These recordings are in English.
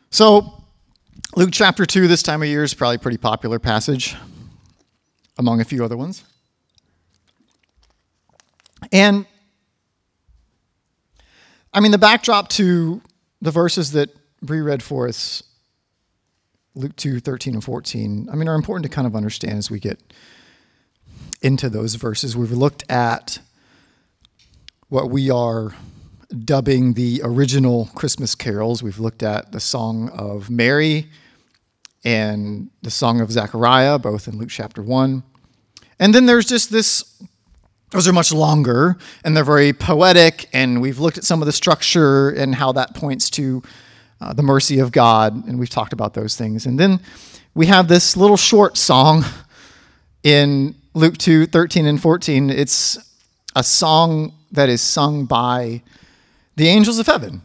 So, Luke chapter 2 this time of year is probably a pretty popular passage among a few other ones. And, the backdrop to the verses that Bree read for us, Luke 2, 13 and 14, are important to kind of understand as we get into those verses. We've looked at what we are dubbing the original Christmas carols. We've looked at the Song of Mary and the Song of Zechariah, both in Luke chapter 1. And then there's just this, those are much longer, and they're very poetic, and we've looked at some of the structure and how that points to the mercy of God, and we've talked about those things. And then we have this little short song in Luke 2, 13 and 14. It's a song that is sung by the angels of heaven.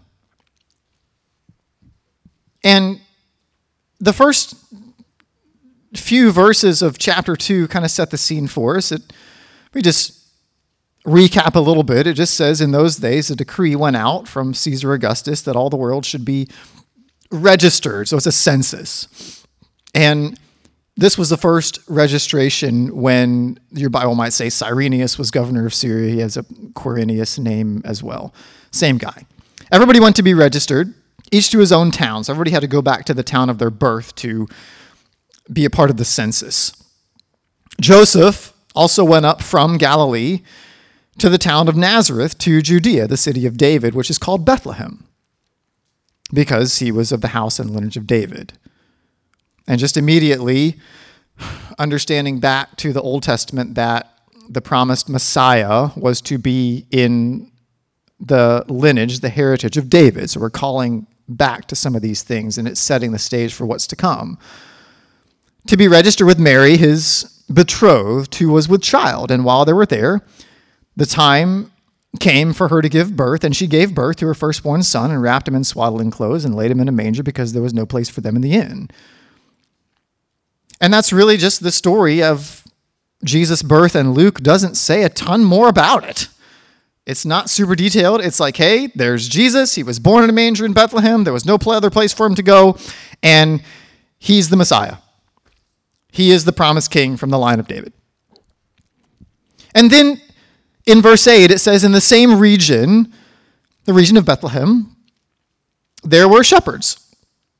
And the first few verses of chapter 2 kind of set the scene for us. We just recap a little bit. It just says, in those days, a decree went out from Caesar Augustus that all the world should be registered. So it's a census. And this was the first registration when your Bible might say Cyrenius was governor of Syria. He has a Quirinius name as well. Same guy. Everybody went to be registered, each to his own town. So everybody had to go back to the town of their birth to be a part of the census. Joseph also went up from Galilee to the town of Nazareth to Judea, the city of David, which is called Bethlehem, because he was of the house and lineage of David. And just immediately understanding back to the Old Testament that the promised Messiah was to be in the lineage, the heritage of David. So we're calling back to some of these things, and it's setting the stage for what's to come. To be registered with Mary, his betrothed, who was with child. And while they were there, the time came for her to give birth, and she gave birth to her firstborn son and wrapped him in swaddling clothes and laid him in a manger because there was no place for them in the inn. And that's really just the story of Jesus' birth, and Luke doesn't say a ton more about it. It's not super detailed. It's like, hey, there's Jesus. He was born in a manger in Bethlehem. There was no other place for him to go, and he's the Messiah. He is the promised king from the line of David. And then in verse 8, it says, in the same region, the region of Bethlehem, there were shepherds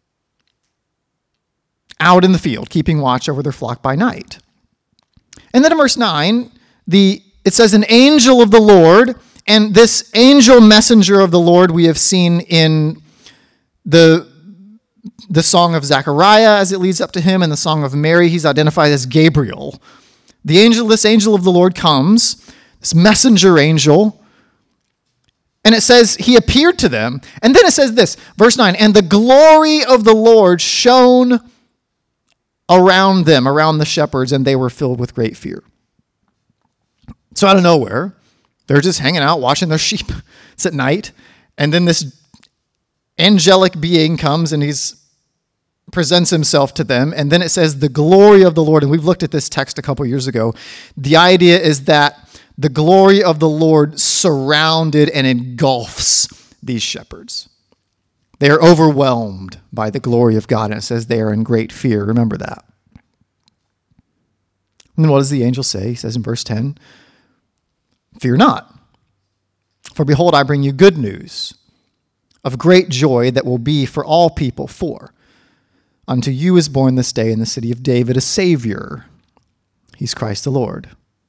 out in the field, keeping watch over their flock by night. And then in verse 9, it says, an angel of the Lord, and this angel messenger of the Lord we have seen in the song of Zechariah as it leads up to him, and the song of Mary, he's identified as Gabriel. This angel of the Lord comes, this messenger angel, and it says he appeared to them. And then it says this, verse 9, and the glory of the Lord shone around them, around the shepherds, and they were filled with great fear. So out of nowhere, they're just hanging out, watching their sheep. It's at night. And then this angelic being comes and presents himself to them. And then it says the glory of the Lord. And we've looked at this text a couple years ago. The idea is that the glory of the Lord surrounded and engulfs these shepherds. They are overwhelmed by the glory of God. And it says they are in great fear. Remember that. And then what does the angel say? He says in verse 10, fear not, for behold, I bring you good news of great joy that will be for all people. For unto you is born this day in the city of David a Savior. He's Christ the Lord.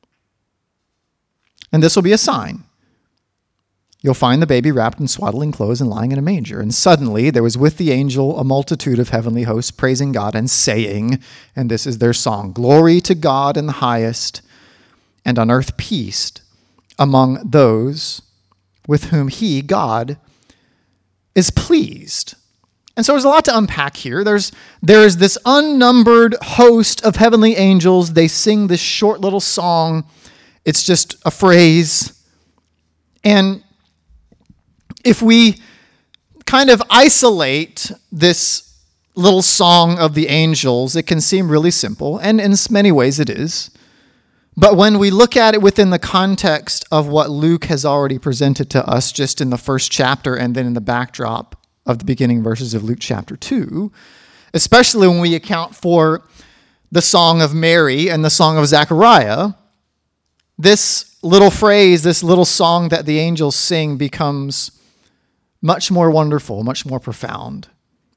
And this will be a sign. You'll find the baby wrapped in swaddling clothes and lying in a manger. And suddenly there was with the angel a multitude of heavenly hosts praising God and saying, and this is their song, glory to God in the highest, and on earth peace among those with whom he, God, is pleased. And so there's a lot to unpack here. There is this unnumbered host of heavenly angels. They sing this short little song. It's just a phrase. And if we kind of isolate this little song of the angels, it can seem really simple, and in many ways it is. But when we look at it within the context of what Luke has already presented to us just in the first chapter and then in the backdrop of the beginning verses of Luke chapter 2, especially when we account for the Song of Mary and the Song of Zechariah. This little phrase, this little song that the angels sing becomes much more wonderful, much more profound.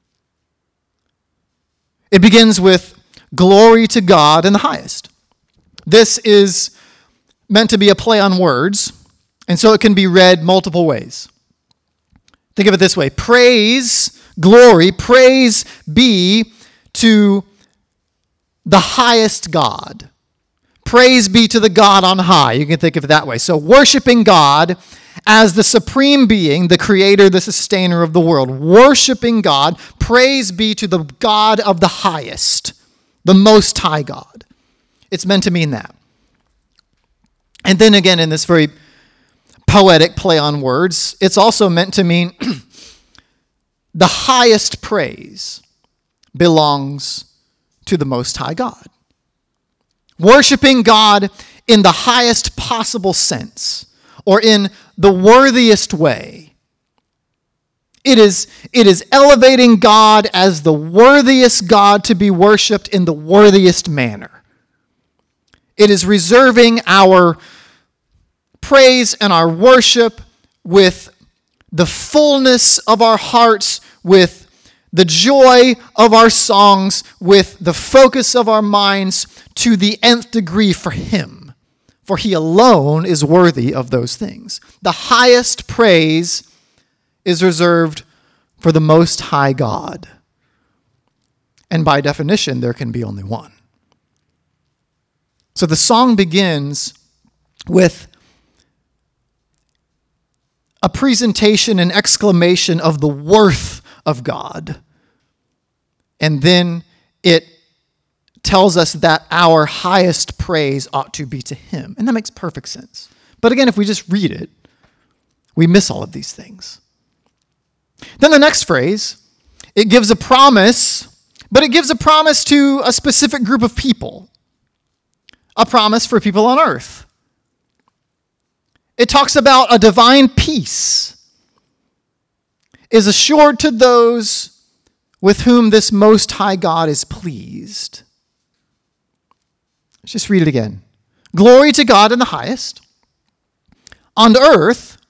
It begins with glory to God in the highest. This is meant to be a play on words, and so it can be read multiple ways. Think of it this way: praise, glory, praise be to the highest God. Praise be to the God on high. You can think of it that way. So worshiping God as the supreme being, the creator, the sustainer of the world. Worshiping God, praise be to the God of the highest, the most high God. It's meant to mean that. And then again, in this very poetic play on words, it's also meant to mean the highest praise belongs to the most high God. Worshiping God in the highest possible sense, or in the worthiest way. It is elevating God as the worthiest God to be worshiped in the worthiest manner. It is reserving our praise and our worship with the fullness of our hearts, with the joy of our songs, with the focus of our minds to the nth degree for Him. For He alone is worthy of those things. The highest praise is reserved for the Most High God. And by definition, there can be only one. So the song begins with a presentation and exclamation of the worth of God. And then it tells us that our highest praise ought to be to Him. And that makes perfect sense. But again, if we just read it, we miss all of these things. Then the next phrase, it gives a promise, but it gives a promise to a specific group of people. A promise for people on earth. It talks about a divine peace is assured to those with whom this Most High God is pleased. Let's just read it again. Glory to God in the highest. On earth,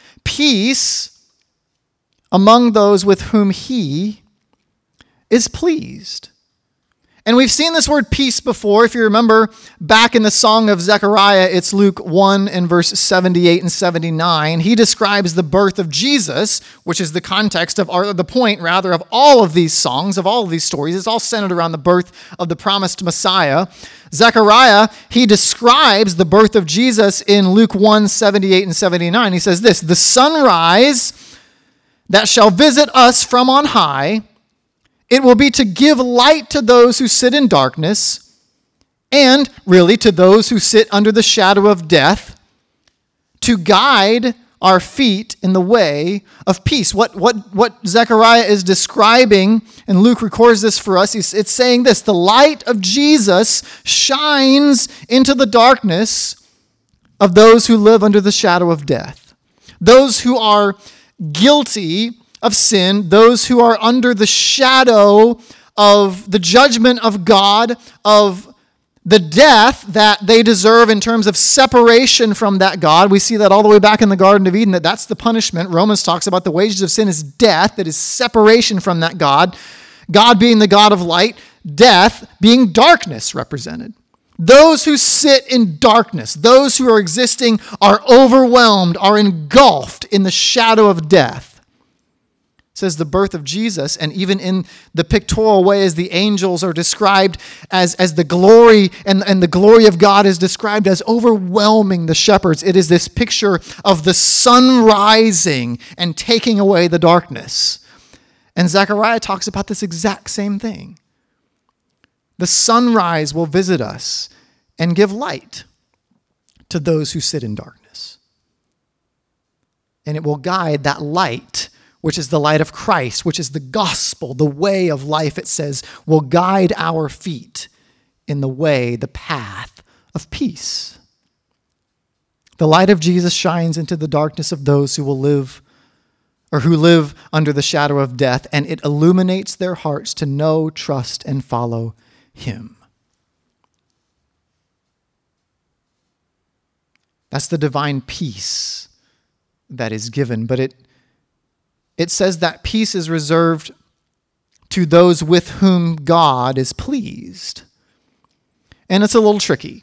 peace among those with whom He is pleased. And we've seen this word peace before. If you remember back in the Song of Zechariah, it's Luke 1 and verse 78 and 79. He describes the birth of Jesus, which is the context of, or the point rather, of all of these songs, of all of these stories. It's all centered around the birth of the promised Messiah. Zechariah, he describes the birth of Jesus in Luke 1, 78 and 79. He says this: the sunrise that shall visit us from on high, it will be to give light to those who sit in darkness, and really to those who sit under the shadow of death, to guide our feet in the way of peace. What Zechariah is describing, and Luke records this for us, it's saying this: the light of Jesus shines into the darkness of those who live under the shadow of death. Those who are guilty of sin, those who are under the shadow of the judgment of God, of the death that they deserve in terms of separation from that God. We see that all the way back in the Garden of Eden, that's the punishment. Romans talks about the wages of sin is death, that is separation from that God. God being the God of light, death being darkness represented. Those who sit in darkness, those who are existing, are overwhelmed, are engulfed in the shadow of death. It says the birth of Jesus, and even in the pictorial way as the angels are described as the glory, and the glory of God is described as overwhelming the shepherds. It is this picture of the sun rising and taking away the darkness. And Zechariah talks about this exact same thing. The sunrise will visit us and give light to those who sit in darkness. And it will guide that light, which is the light of Christ, which is the gospel, the way of life, it says, will guide our feet in the way, the path of peace. The light of Jesus shines into the darkness of those who will live, or who live under the shadow of death, and it illuminates their hearts to know, trust, and follow him. That's the divine peace that is given, but it says that peace is reserved to those with whom God is pleased. And it's a little tricky.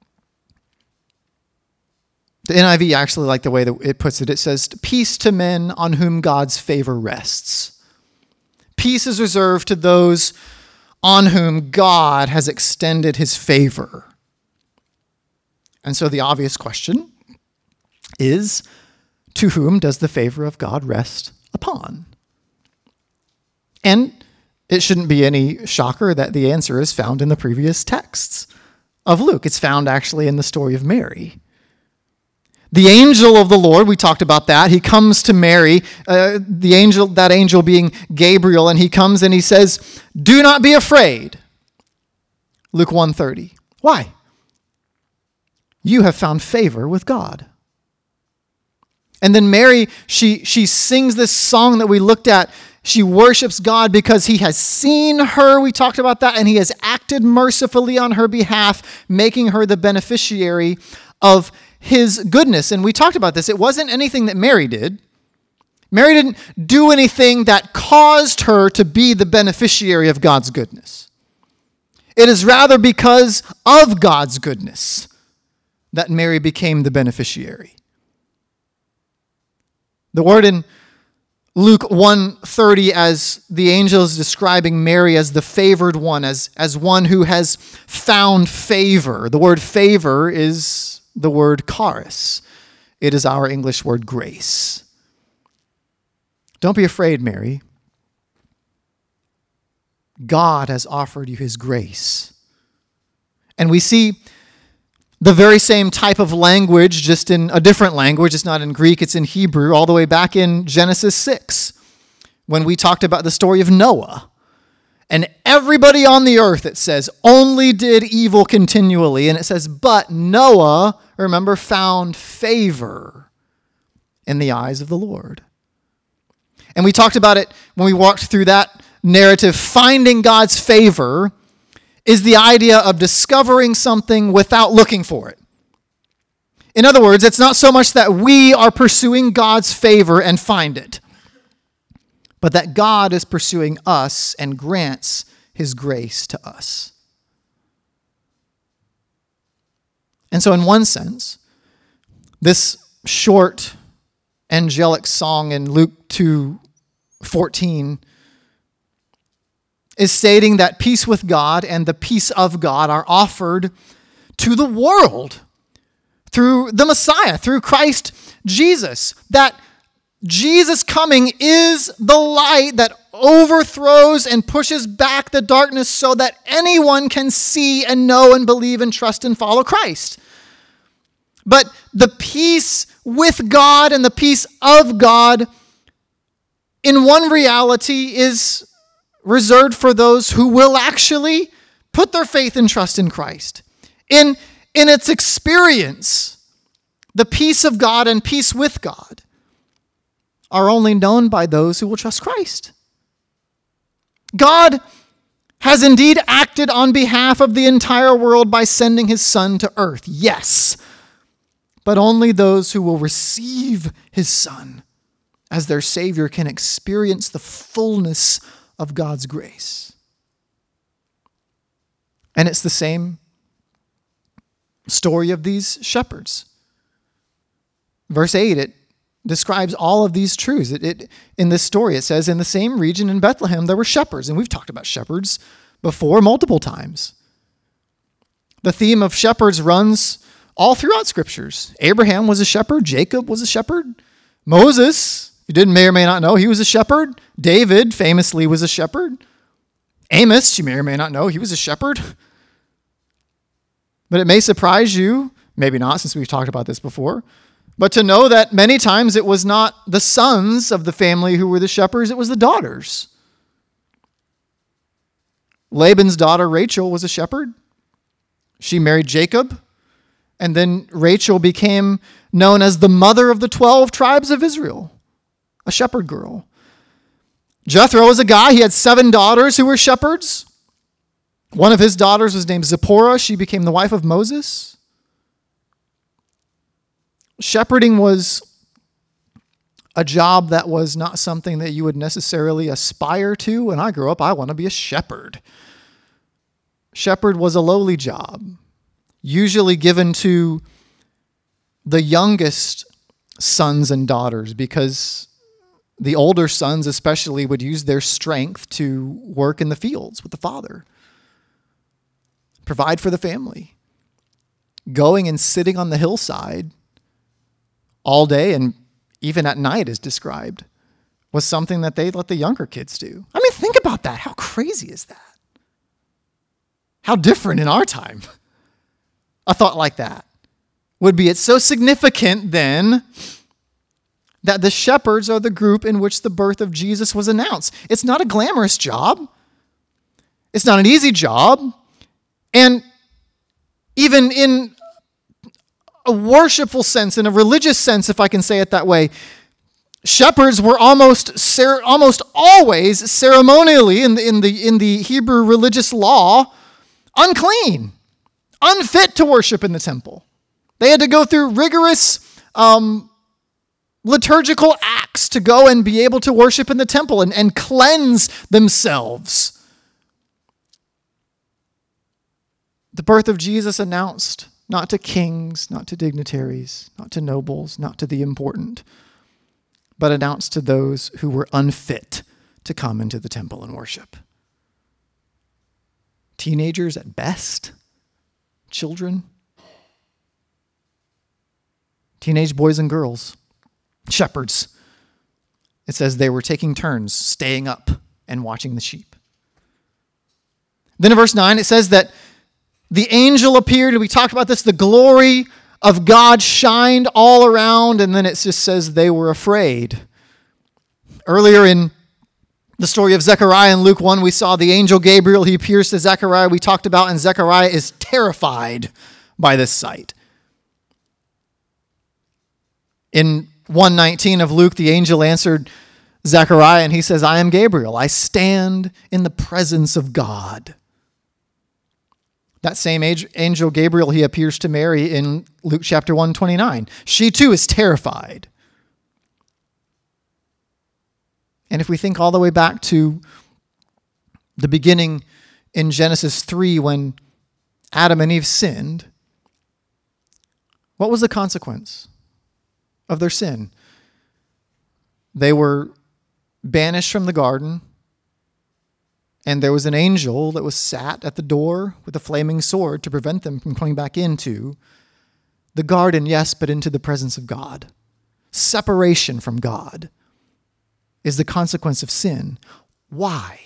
The NIV actually like the way that it puts it. It says, peace to men on whom God's favor rests. Peace is reserved to those on whom God has extended his favor. And so the obvious question is, to whom does the favor of God rest upon? And it shouldn't be any shocker that the answer is found in the previous texts of Luke. It's found actually in the story of Mary. The angel of the Lord, we talked about that. He comes to Mary, that angel being Gabriel, and he comes and he says, "Do not be afraid." Luke 1:30. Why? You have found favor with God. And then Mary, she sings this song that we looked at. She worships God because he has seen her. We talked about that. And he has acted mercifully on her behalf, making her the beneficiary of his goodness. And we talked about this. It wasn't anything that Mary did. Mary didn't do anything that caused her to be the beneficiary of God's goodness. It is rather because of God's goodness that Mary became the beneficiary. The word in Luke 1:30, as the angel is describing Mary as the favored one, as one who has found favor. The word favor is the word charis. It is our English word grace. Don't be afraid, Mary. God has offered you his grace. And we see the very same type of language, just in a different language. It's not in Greek, it's in Hebrew, all the way back in Genesis 6, when we talked about the story of Noah. And everybody on the earth, it says, only did evil continually. And it says, but Noah, remember, found favor in the eyes of the Lord. And we talked about it when we walked through that narrative. Finding God's favor is the idea of discovering something without looking for it. In other words, it's not so much that we are pursuing God's favor and find it, but that God is pursuing us and grants his grace to us. And so in one sense, this short angelic song in Luke 2:14 is stating that peace with God and the peace of God are offered to the world through the Messiah, through Christ Jesus. That Jesus' coming is the light that overthrows and pushes back the darkness so that anyone can see and know and believe and trust and follow Christ. But the peace with God and the peace of God in one reality is reserved for those who will actually put their faith and trust in Christ. In its experience, the peace of God and peace with God are only known by those who will trust Christ. God has indeed acted on behalf of the entire world by sending his Son to earth, yes, but only those who will receive his Son as their Savior can experience the fullness of God's grace. And it's the same story of these shepherds. Verse 8, it describes all of these truths. In this story, it says, in the same region in Bethlehem, there were shepherds. And we've talked about shepherds before multiple times. The theme of shepherds runs all throughout scriptures. Abraham was a shepherd. Jacob was a shepherd. Moses, you may or may not know, he was a shepherd. David famously was a shepherd. Amos, you may or may not know, he was a shepherd. But it may surprise you, maybe not since we've talked about this before, but to know that many times it was not the sons of the family who were the shepherds, it was the daughters. Laban's daughter Rachel was a shepherd. She married Jacob, and then Rachel became known as the mother of the 12 tribes of Israel. a shepherd girl. Jethro was a guy. He had 7 daughters who were shepherds. One of his daughters was named Zipporah. She became the wife of Moses. Shepherding was a job that was not something that you would necessarily aspire to. When I grew up, I want to be a shepherd. Shepherd was a lowly job, usually given to the youngest sons and daughters, because the older sons especially would use their strength to work in the fields with the father, provide for the family. Going and sitting on the hillside all day and even at night is described, was something that they let the younger kids do. I mean, think about that. How crazy is that? How different in our time a thought like that would be. It's so significant then that the shepherds are the group in which the birth of Jesus was announced. It's not a glamorous job. It's not an easy job. And even in a worshipful sense, in a religious sense, if I can say it that way, shepherds were almost always ceremonially in the Hebrew religious law unclean, unfit to worship in the temple. They had to go through rigorous liturgical acts to go and be able to worship in the temple and cleanse themselves. The birth of Jesus announced not to kings, not to dignitaries, not to nobles, not to the important, but announced to those who were unfit to come into the temple and worship. Teenagers at best, children, teenage boys and girls, shepherds. It says they were taking turns staying up and watching the sheep. Then in verse 9 it says that the angel appeared, and we talked about this, the glory of God shined all around, and then it just says they were afraid. Earlier in the story of Zechariah in Luke 1, we saw the angel Gabriel. He appears to Zechariah. We talked about, and Zechariah is terrified by this sight. In 1:19 of Luke, the angel answered Zechariah, and he says, I am Gabriel. I stand in the presence of God. That same angel Gabriel, he appears to Mary in Luke chapter 1:29. She too is terrified. And if we think all the way back to the beginning in Genesis 3 when Adam and Eve sinned, what was the consequence of their sin? They were banished from the garden, and there was an angel that was sat at the door with a flaming sword to prevent them from coming back into the garden, yes, but into the presence of God. Separation from God is the consequence of sin. Why?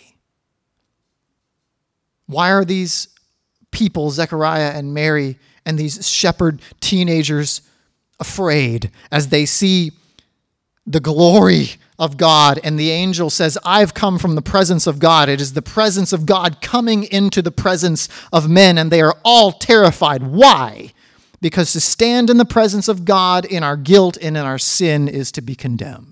Why are these people, Zechariah and Mary, and these shepherd teenagers afraid as they see the glory of God? And the angel says, I've come from the presence of God. It is the presence of God coming into the presence of men, and they are all terrified. Why? Because to stand in the presence of God in our guilt and in our sin is to be condemned.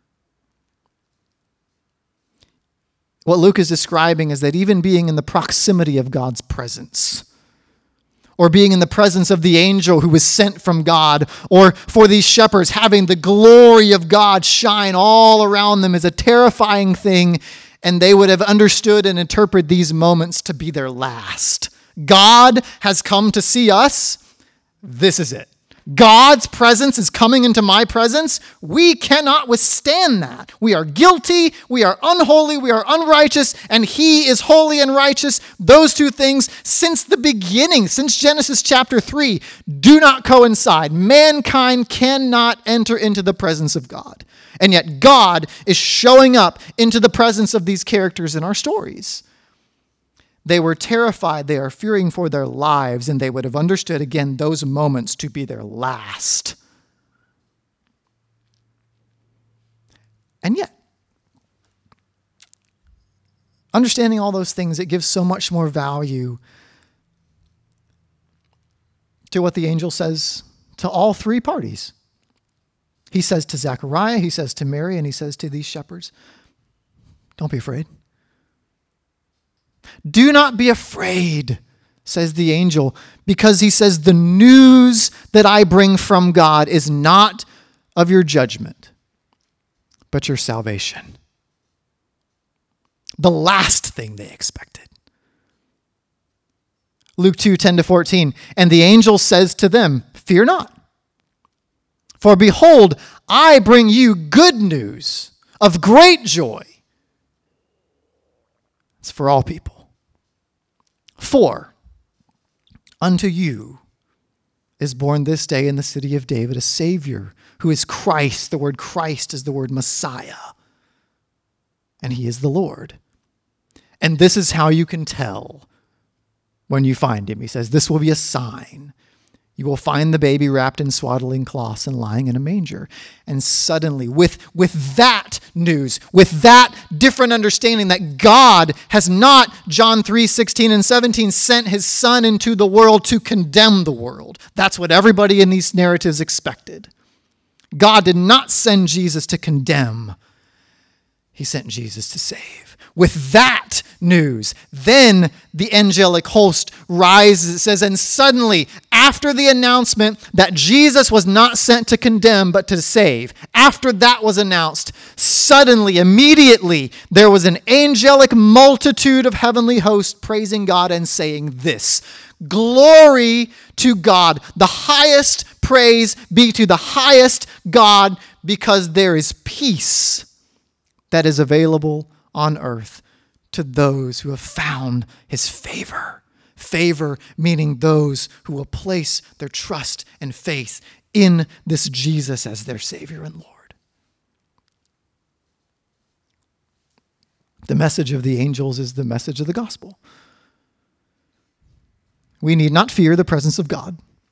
What Luke is describing is that even being in the proximity of God's presence, or being in the presence of the angel who was sent from God, or for these shepherds having the glory of God shine all around them is a terrifying thing, and they would have understood and interpreted these moments to be their last. God has come to see us. This is it. God's presence is coming into my presence. We cannot withstand that. We are guilty, we are unholy, we are unrighteous, and He is holy and righteous. Those two things, since the beginning, since Genesis chapter 3, do not coincide. Mankind cannot enter into the presence of God. And yet God is showing up into the presence of these characters in our stories. They were terrified, they are fearing for their lives, and they would have understood, again, those moments to be their last. And yet, understanding all those things, it gives so much more value to what the angel says to all three parties. He says to Zechariah, he says to Mary, and he says to these shepherds, don't be afraid. Do not be afraid, says the angel, because he says the news that I bring from God is not of your judgment, but your salvation. The last thing they expected. Luke 2:10-14, and the angel says to them, fear not. For behold, I bring you good news of great joy. It's for all people. For unto you is born this day in the city of David a Savior, who is Christ. The word Christ is the word Messiah. And he is the Lord. And this is how you can tell when you find him. He says, this will be a sign. You will find the baby wrapped in swaddling cloths and lying in a manger. And suddenly, with that news, with that different understanding that God has not, John 3:16 and 17, sent his son into the world to condemn the world. That's what everybody in these narratives expected. God did not send Jesus to condemn. He sent Jesus to save. With that news, then the angelic host rises. It says, and suddenly, after the announcement that Jesus was not sent to condemn, but to save, after that was announced, suddenly, immediately, there was an angelic multitude of heavenly hosts praising God and saying this, glory to God, the highest praise be to the highest God, because there is peace that is available on earth to those who have found his favor. Favor meaning those who will place their trust and faith in this Jesus as their Savior and Lord. The message of the angels is the message of the gospel. We need not fear the presence of God,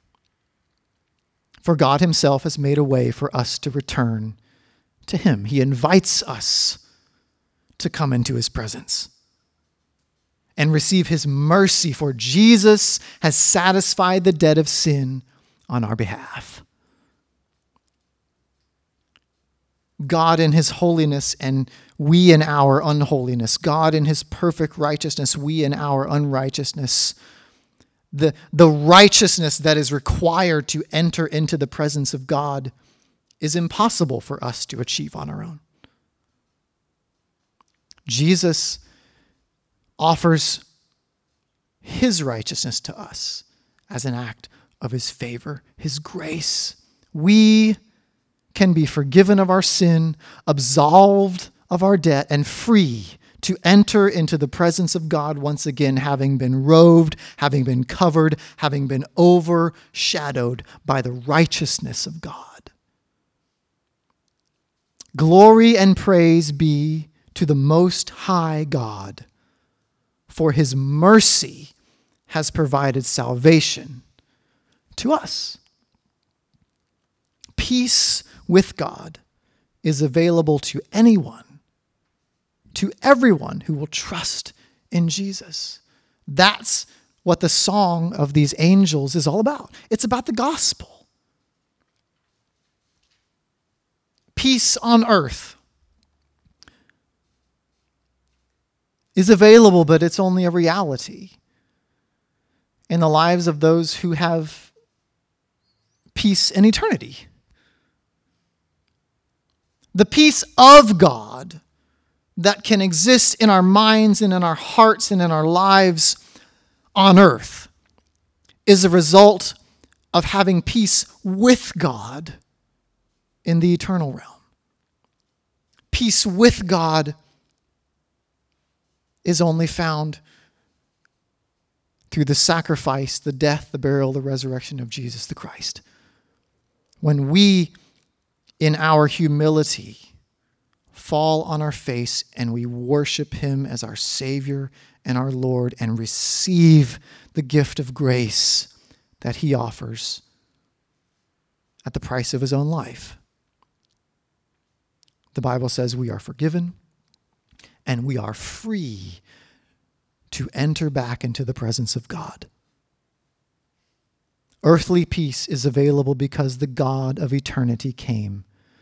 for God himself has made a way for us to return to him. He invites us to come into his presence and receive his mercy, for Jesus has satisfied the debt of sin on our behalf. God in his holiness and we in our unholiness. God in his perfect righteousness, we in our unrighteousness. The righteousness that is required to enter into the presence of God is impossible for us to achieve on our own. Jesus offers his righteousness to us as an act of his favor, his grace. We can be forgiven of our sin, absolved of our debt, and free to enter into the presence of God once again, having been robed, having been covered, having been overshadowed by the righteousness of God. Glory and praise be to the Most High God, for his mercy has provided salvation to us. Peace with God is available to anyone, to everyone who will trust in Jesus. That's what the song of these angels is all about. It's about the gospel. Peace on earth is available, but it's only a reality in the lives of those who have peace in eternity. The peace of God that can exist in our minds and in our hearts and in our lives on earth is a result of having peace with God in the eternal realm. Peace with God is only found through the sacrifice, the death, the burial, the resurrection of Jesus the Christ. When we, in our humility, fall on our face and we worship him as our Savior and our Lord and receive the gift of grace that he offers at the price of his own life. The Bible says we are forgiven and we are free to enter back into the presence of God. Earthly peace is available because the God of eternity came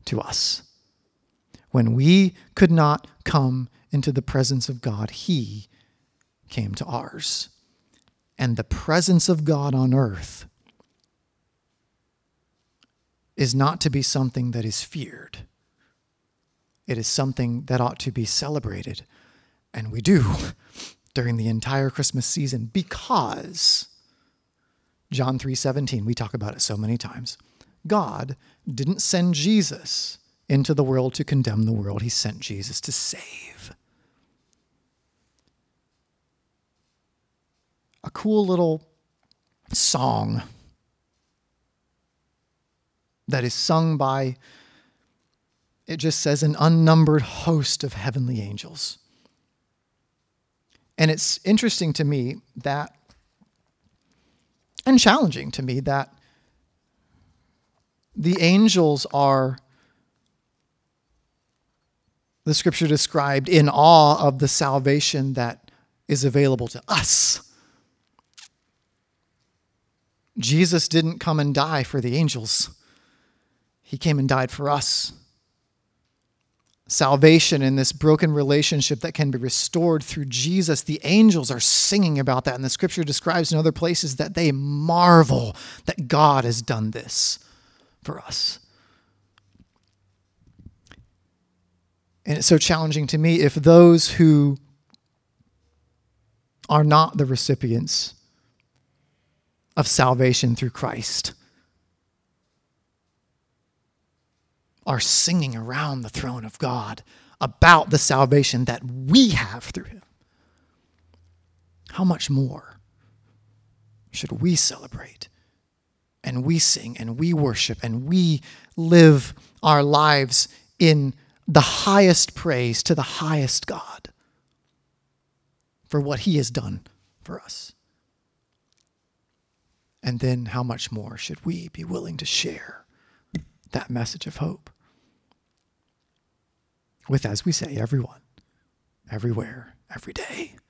to us. When we could not come into the presence of God, he came to ours. And the presence of God on earth is not to be something that is feared. It is something that ought to be celebrated. And we do during the entire Christmas season, because John 3:17, we talk about it so many times. God didn't send Jesus into the world to condemn the world. He sent Jesus to save. A cool little song that is sung by, it just says, an unnumbered host of heavenly angels. And it's interesting to me that, and challenging to me, that the angels are, the scripture described, in awe of the salvation that is available to us. Jesus didn't come and die for the angels. He came and died for us. Salvation in this broken relationship that can be restored through Jesus, the angels are singing about that. And the scripture describes in other places that they marvel that God has done this for us. And it's so challenging to me if those who are not the recipients of salvation through Christ are singing around the throne of God about the salvation that we have through him. How much more should we celebrate and we sing and we worship and we live our lives in the highest praise to the highest God for what he has done for us? And then how much more should we be willing to share that message of hope with, as we say, everyone, everywhere, every day?